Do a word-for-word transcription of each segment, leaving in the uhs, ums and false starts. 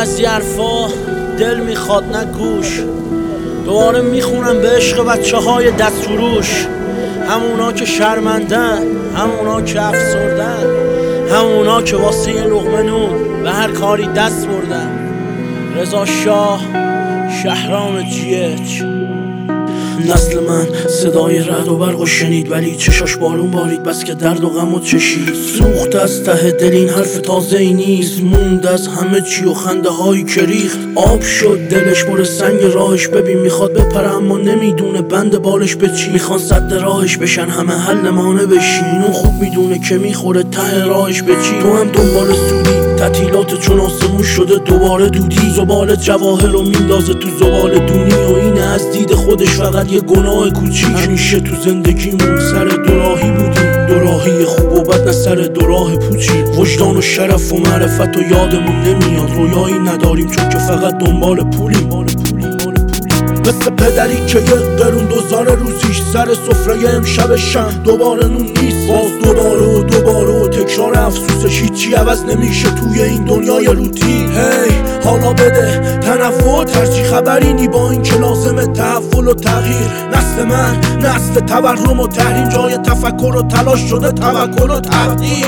بعضی حرفا دل میخواد نه گوش. دوباره میخونم به عشق بچه های دستفروش، همونا که شرمندن، همونا که افسردن، همونا که واسه یه لقمه نون به هر کاری دست بردن. رضا شاه، شهرام جی اچ. نسل من صدای رعد و برق و شنید، ولی چشاش بارون بارید بس که درد و غم و چشید. سوخت از ته دل این حرف تازه ای نیست، موند از همه چی و خنده هایی که ریخت. آب شد دلش مور سنگ راهش، ببین میخواد بپره اما نمیدونه بند بالش به چی. میخوان صد راهش بشن همه حل مانه بشین، اون خوب میدونه که میخوره ته راهش به چی. تو هم دنبال سودی، تعطیلات چون آسمون شده دوباره دودی. زبال جواهر رو میندازه تو زبال دونی و اینه از دید خودش فقط یه گناه کوچیک. همیشه تو زندگیمون سر دوراهی بودیم، دوراهی خوب و بد نه سر دوراه پوچی. وجدان و شرف و معرفت و یادمون نمیاد، رویایی نداریم چون که فقط دنبال پولیم. مثل پدری که یه قرون دوزار روزیش سر سفره امشبشن دوباره نون نیست. باز دوباره و دوباره و تکرار افسوسش، هیچی عوض نمیشه توی این دنیای روتین. هی حالا بده تنوع ترجیح، خبری نی با این که لازمه تحول و تغییر. نسل من نسل تورم و تحریم، جای تفکر و تلاش شده توکل و تقدیر.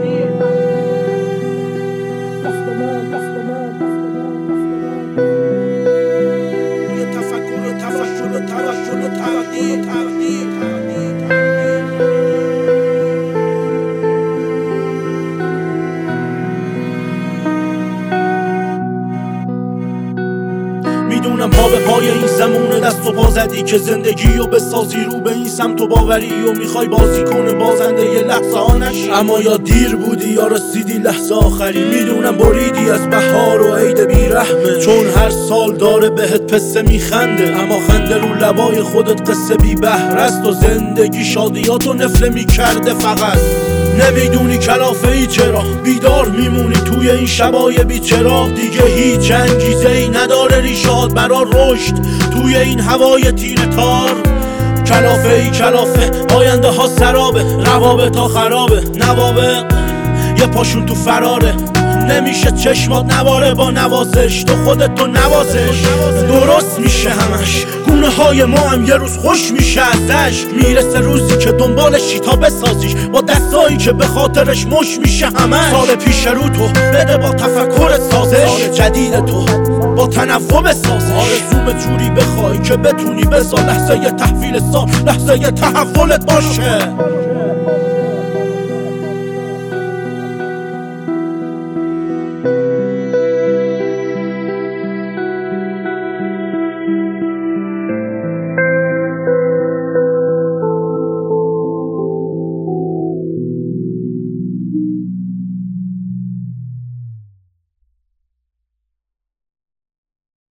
میدونم پا به پای این زمونه دست و پا زدی که زندگی رو بسازی رو به این سمت و باوری و میخوای بازی کنه بازنده یه لحظه ها نشی. اما یا دیر بودی یا رسیدی لحظه آخری. میدونم بریدی از بهار و عید بیرحمه، چون هر سال داره بهت پسه میخنده، اما خنده رو لبای خودت قصه بی بهره است و زندگی شادیاتو نفله میکرده. فقط نمیدونی کلافه ای چرا بیدار میمونی توی این شبای بیچراغ. دیگه هیچ انگیزه ای نداره ریشاد برا رشد توی این هوای تیره تار. کلافه ای کلافه، آینده ها سرابه، روابط ها خرابه، نوابق یه پاشون تو فراره. نمیشه چشمات نواره با نوازش، تو خودت تو نوازش. درست میشه همش، گونه های ما هم یه روز خوش میشه ازش. میرسه روزی که دنبالشی تا بسازیش، با دستایی که به خاطرش مش میشه همش. سال پیش رو تو بده با تفکرت سازش، سال جدید تو با تنوع بسازش. آرزوم جوری بخوای که بتونی بذار لحظه ی تحویل سال، لحظه ی تحولت باشه.